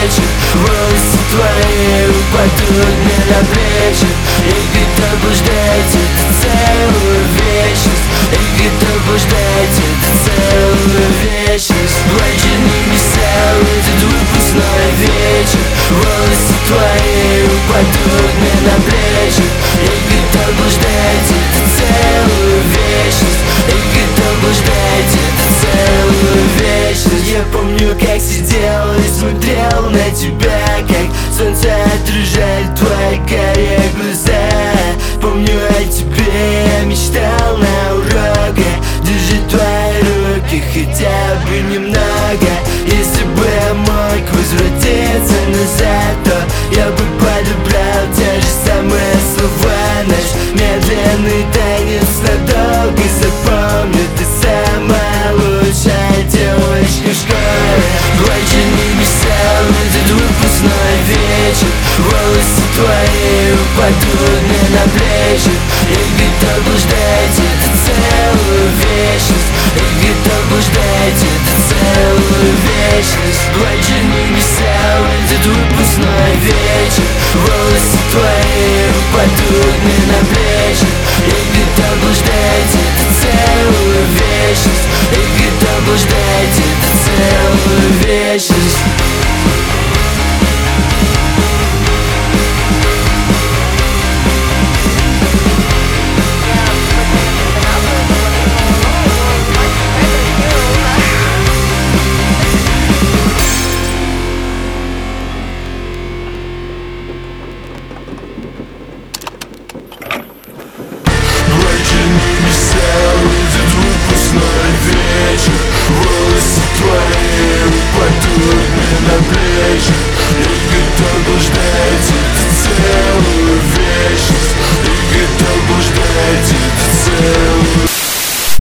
вечер волосы твои упадут мне на плечи. И где-то блуждаете целую вечность. И где-то блуждаете целую вечность. Плачут небеса в этот выпускной вечер. Волосы твои упадут мне на плечи. И где-то блуждаете целую вечность. И где-то блуждаете целую вечность. Я помню, как сидел и смотрел на тебя, как солнце отражает твои карие глаза. Помню о тебе, я мечтал на уроках держать твои руки хотя бы немного.